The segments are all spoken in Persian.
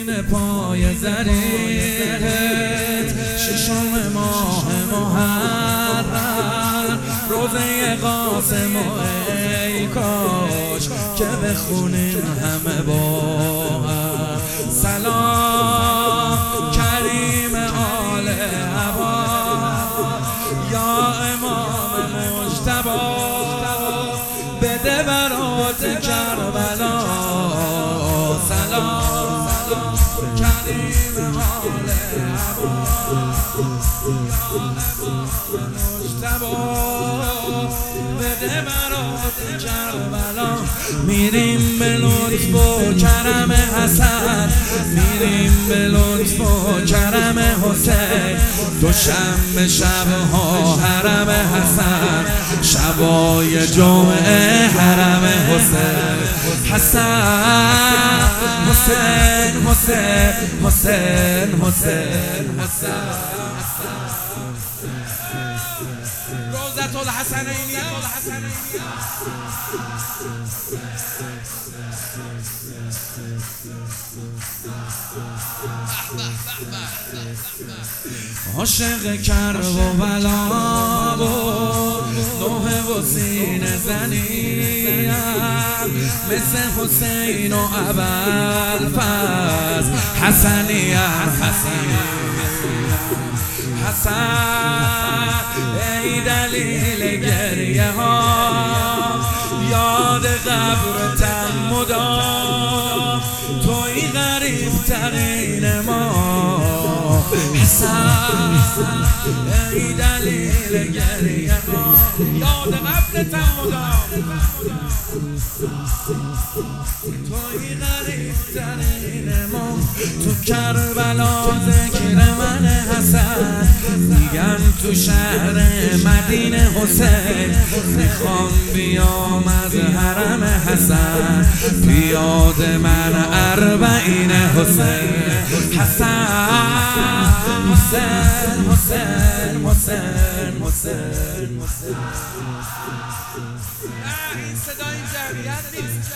سینه پای زریقت ششم ماه محرم روزه قاسم و ای کاش که بخونیم همه با هم سلام کریم آل عبا یا امام مجتبی بده برات کربلا سلام کریم آل عبا یا امام مجتبی بده برات کربلا میریم به لطف و کرم حسن میریم به لطف و کرم حسین دوشنبه شبها حرم حسن شبای جمعه حرم حسین حسن حسین حسین حسین حسین حسین روزة الحسنین عاشق کرب و بلا و نوح و سینه زنیم مثل حسین و ابوالفضل حسنیم حسن ای دلیل گریه ها یاد قبر تن مدام توی غریب ترین ما حسن ای دلیل گریه ها یاد قبر تن مدام توی غریب ترین ما تو کربلا ذکر من حسن میگن تو شهر مدینه حسین میخوام بیام از حرم حسن پیاده من اربعین حسین حسن حسین حسین حسین حسین این صدا این جمعیت نیست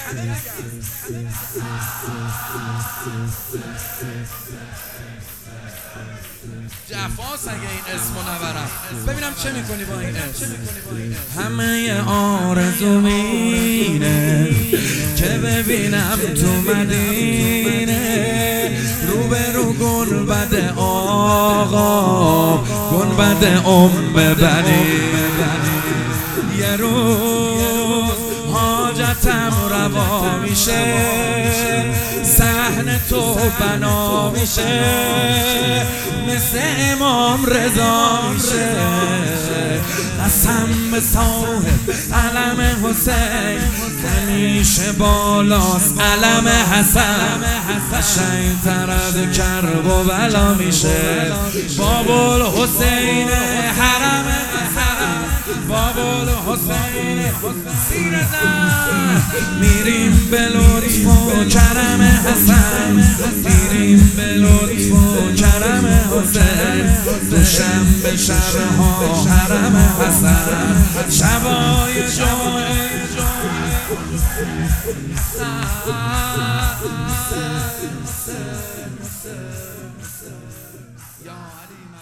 جفاس اگه این اسمو نبرم ببینم چه میکنی با این اسم همه آرزو مینه که ببینم تو مدینه روبرو گنبد آقا گنبد بنی یه روز حاجتم روا میشه صحن تو بنا میشه مثل امام رضا میشه قسم به صاحب علم حسین همیشه بالاست علم حسن قشنگ‌تر از کرب و بلا میشه باب الحسین حرم حسن باب الحسین سینه زن میریم به لطف و کرم حسن میریم به لطف و کرم حسین دوشنبه شبها حرم حسن شبای جمعه یا علی